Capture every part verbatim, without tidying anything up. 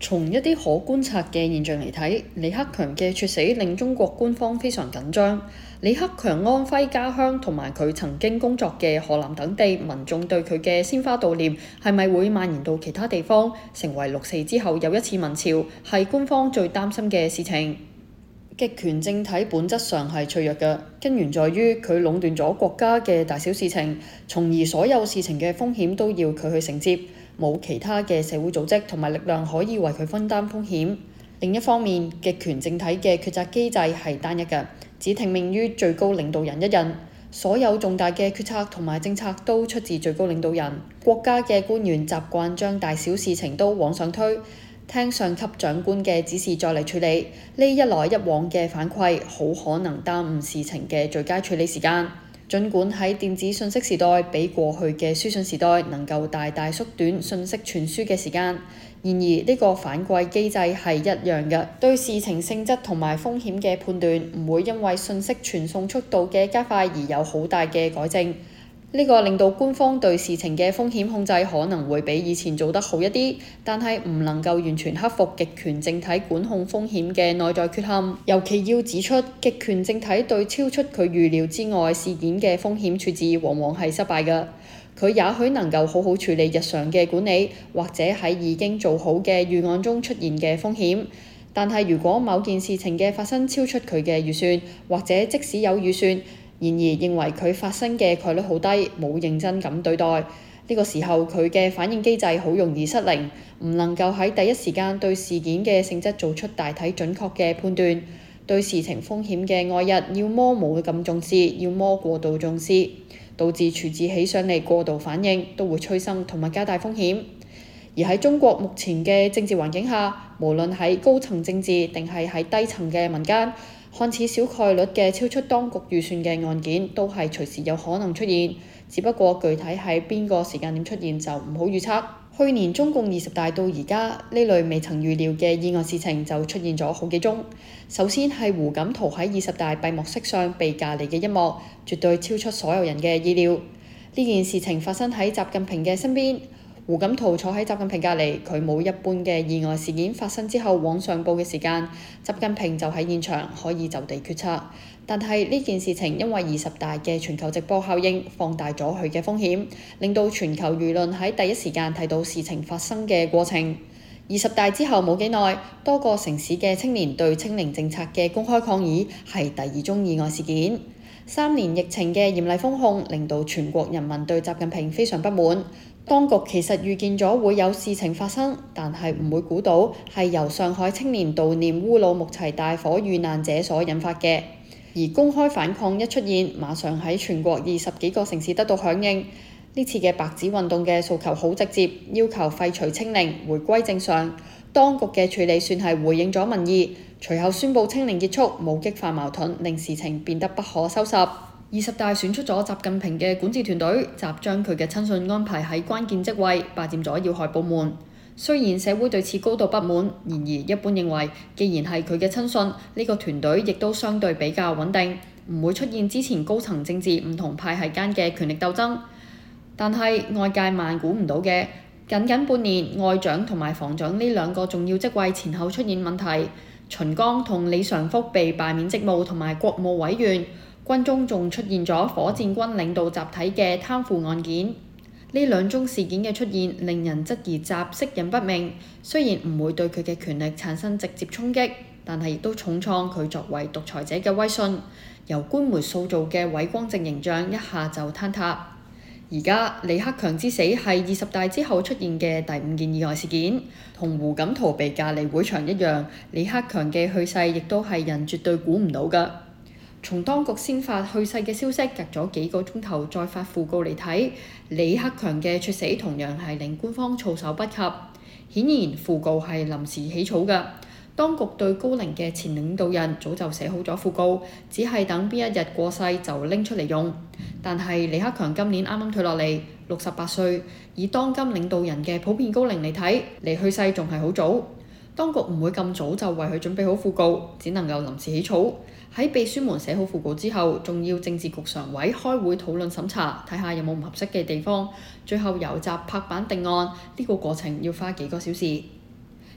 從一啲可觀察嘅現象嚟睇，李克強嘅猝死令中國官方非常緊張。李克強安徽家鄉同埋佢曾經工作嘅河南等地民眾對佢嘅鮮花悼念係咪會蔓延到其他地方，成為六四之後又一次民潮，係官方最擔心嘅事情。極權政體本質上係脆弱嘅，根源在於佢壟斷咗國家嘅大小事情，從而所有事情嘅風險都要佢去承接。冇其他嘅社會組織同埋力量可以為佢分擔風險。另一方面，極權政體嘅決策機制係單一嘅，只聽命於最高領導人一人，所有重大嘅決策同埋政策都出自最高領導人。國家嘅官員習慣將大小事情都往上推，聽上級長官嘅指示再嚟處理。呢一來一往嘅反饋，好可能耽誤事情嘅最佳處理時間。儘管喺電子信息時代比過去嘅書信時代能夠大大縮短信息傳輸嘅時間，然而呢個反饋機制係一樣嘅，對事情性質同埋風險嘅判斷唔會因為信息傳送速度嘅加快而有好大嘅改正。呢個令到官方對事情嘅風險控制可能會比以前做得好一啲，但係唔能夠完全克服極權政體管控風險嘅內在缺陷。尤其要指出，極權政體對超出佢預料之外事件嘅風險處置往往係失敗嘅。佢也許能夠好好處理日常嘅管理，或者喺已經做好嘅預案中出現嘅風險。但係如果某件事情嘅發生超出佢嘅預算，或者即使有預算，然而認為佢發生嘅概率好低，冇認真咁對待，呢個時候佢嘅反應機制好容易失靈，唔能夠喺第一時間對事件嘅性質做出大體準確嘅判斷，對事情風險嘅愛日要麼冇咁重視，要麼過度重視，導致處置起上嚟過度反應，都會催生同埋加大風險。而喺中國目前嘅政治環境下，無論喺高層政治定係喺低層嘅民間，看似小概率嘅超出當局預算嘅案件，都係隨時有可能出現，只不過具體喺邊個時間點出現就唔好預測。去年中共二十大到而家，呢類未曾預料嘅意外事情就出現咗好幾宗。首先係胡錦濤喺二十大閉幕式上被架離嘅一幕，絕對超出所有人嘅意料。呢件事情發生喺習近平嘅身邊。胡錦濤坐喺習近平隔離，佢冇一般嘅意外事件發生之後往上報嘅時間，習近平就喺現場可以就地決策。但係呢件事情因為二十大嘅全球直播效應，放大咗佢嘅風險，令到全球輿論喺第一時間睇到事情發生嘅過程。二十大之後冇幾耐，多個城市嘅青年對清零政策嘅公開抗議係第二宗意外事件。三年疫情嘅嚴厲封控，令到全國人民對習近平非常不滿。當局其實預見咗會有事情發生，但係唔會估到係由上海青年悼念烏魯木齊大火遇難者所引發嘅。而公開反抗一出現，馬上喺全國二十幾個城市得到響應。呢次嘅白紙運動嘅訴求好直接，要求廢除清零，回歸正常。當局嘅處理算係回應咗民意，隨後宣布清零結束，冇激化矛盾，令事情變得不可收拾。二十大選出咗習近平嘅管治團隊，集將佢嘅親信安排喺關鍵職位，霸佔咗要害部門。雖然社會對此高度不滿，然而一般認為，既然係佢嘅親信，呢個團隊亦都相對比較穩定，唔會出現之前高層政治唔同派系間嘅權力鬥爭。但係外界萬估唔到嘅，僅僅半年，外長同埋防長呢兩個重要職位前後出現問題，秦剛同李尚福被罷免職務同埋國務委員。軍中仲出現咗火箭軍領導集體嘅貪腐案件，呢兩宗事件嘅出現令人質疑習識人不明。雖然唔會對佢嘅權力產生直接衝擊，但係亦都重創佢作為獨裁者嘅威信。由官媒塑造嘅偉光正形象一下就坍塌。而家李克強之死係二十大之後出現嘅第五件意外事件，同胡錦濤被架離會場一樣，李克強嘅去世亦都係人絕對估唔到㗎。從當局先發去世嘅消息，隔咗幾個鐘頭再發訃告嚟睇，李克強嘅猝死同樣係令官方措手不及。顯然訃告係臨時起草嘅，當局對高齡嘅前領導人早就寫好咗訃告，只係等邊一日過世就拎出嚟用。但係李克強今年啱啱退落嚟，六十八歲，以當今領導人嘅普遍高齡嚟睇，離去世仲係好早。當局唔會咁早就為佢準備好訃告，只能夠臨時起草。喺秘書們寫好訃告之後，仲要政治局常委開會討論審查，睇下有冇唔合適嘅地方，最後由習拍板定案。呢個過程要花幾個小時。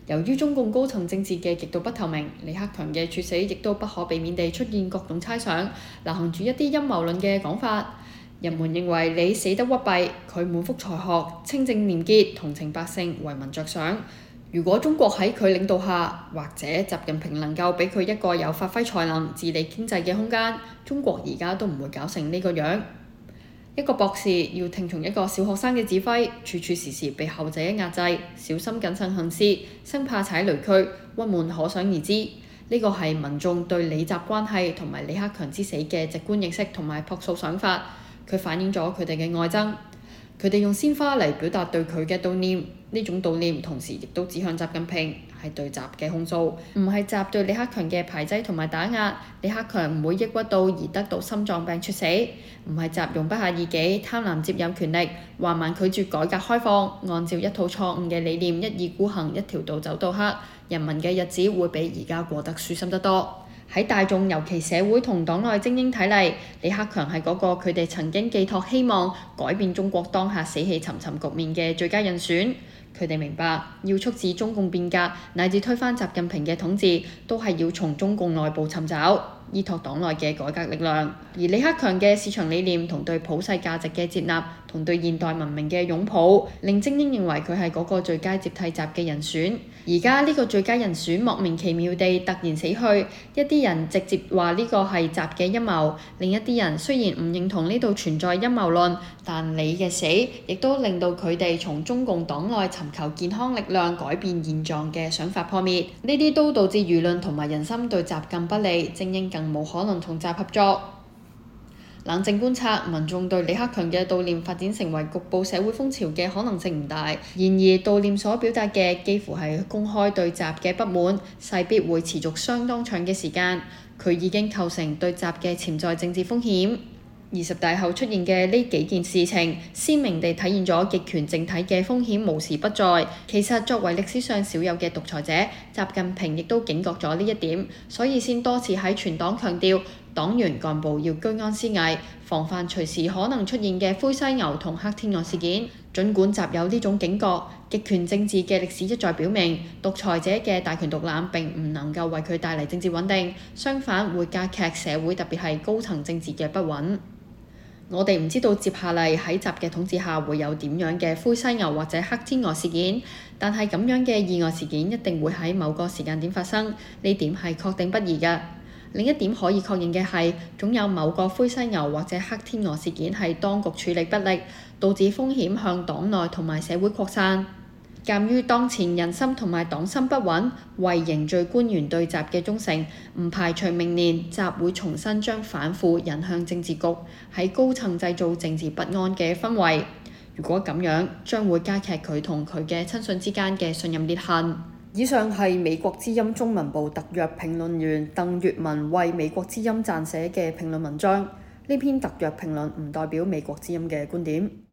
由於中共高層政治嘅極度不透明，李克強嘅處死亦都不可避免地出現各種猜想，流行住一啲陰謀論嘅講法。人們認為李死得屈弊，佢滿腹才學，清正廉潔，同情百姓，為民着想。如果中國喺佢領導下，或者習近平能夠俾佢一個有發揮才能、治理經濟嘅空間，中國而家都唔會搞成呢個樣。一個博士要聽從一個小學生嘅指揮，處處時時被後者壓制，小心謹慎行事，生怕踩雷區，鬱悶可想而知。呢個係民眾對李習關係同埋李克強之死嘅直觀認識同埋樸素想法，佢反映咗佢哋嘅愛憎。佢哋用鮮花嚟表達對佢嘅悼念，呢種悼念同時亦都指向習近平，係對習嘅控訴，唔係習對李克強嘅排擠同埋打壓。李克強唔會抑鬱到而得到心臟病猝死，唔係習容不下異己，貪婪接任權力，橫蠻拒絕改革開放，按照一套錯誤嘅理念一意孤行，一條道走到黑，人民嘅日子會比而家過得舒心得多。喺大眾尤其社會同黨內精英睇嚟，李克強係嗰個佢哋曾經寄託希望改變中國當下死氣沉沉局面嘅最佳人選。佢哋明白，要促使中共變革乃至推翻習近平嘅統治，都係要從中共內部尋找依託黨內嘅改革力量。而李克強嘅市場理念同對普世價值嘅接納，同對現代文明嘅擁抱，令精英認為佢係嗰個最佳接替習嘅人選。而家呢個最佳人選莫名其妙地突然死去，一啲人直接話呢個係習嘅陰謀，另一啲人雖然唔認同呢度存在陰謀論，但李嘅死亦都令到佢哋從中共黨內尋求健康力量改變現狀嘅想法破滅。呢啲都導致輿論同埋人心對習更不利，精英更冇可能同習合作。冷靜觀察，民眾對李克強嘅悼念發展成為局部社會風潮嘅可能性唔大。然而悼念所表達嘅幾乎係公開對習嘅不滿，勢必會持續相當長嘅時間。佢已經構成對習嘅潛在政治風險。二十大後出現嘅呢幾件事情，鮮明地體現咗極權政體嘅風險無時不在。其實作為歷史上少有嘅獨裁者，習近平亦都警覺咗呢一點，所以先多次喺全黨強調，黨員幹部要居安思危，防範隨時可能出現嘅灰犀牛同黑天鵝事件。儘管習有呢種警覺，極權政治嘅歷史一再表明，獨裁者嘅大權獨攬並唔能夠為佢帶嚟政治穩定，相反會加劇社會特別係高層政治嘅不穩。我哋唔知道接下嚟喺習嘅統治下會有點樣嘅灰犀牛或者黑天鵝事件，但係咁樣嘅意外事件一定會喺某個時間點發生，呢點係確定不疑嘅。另一點可以確認嘅係，總有某個灰犀牛或者黑天鵝事件係當局處理不力，導致風險向黨內同埋社會擴散。鑑於當前人心同埋黨心不穩，為凝聚官員對習嘅忠誠，唔排除明年習會重新將反腐引向政治局，喺高層製造政治不安嘅氛圍。如果咁樣，將會加劇佢同佢嘅親信之間嘅信任裂痕。以上係美國之音中文部特約評論員鄧月文為美國之音撰寫嘅評論文章。呢篇特約評論唔代表美國之音嘅觀點。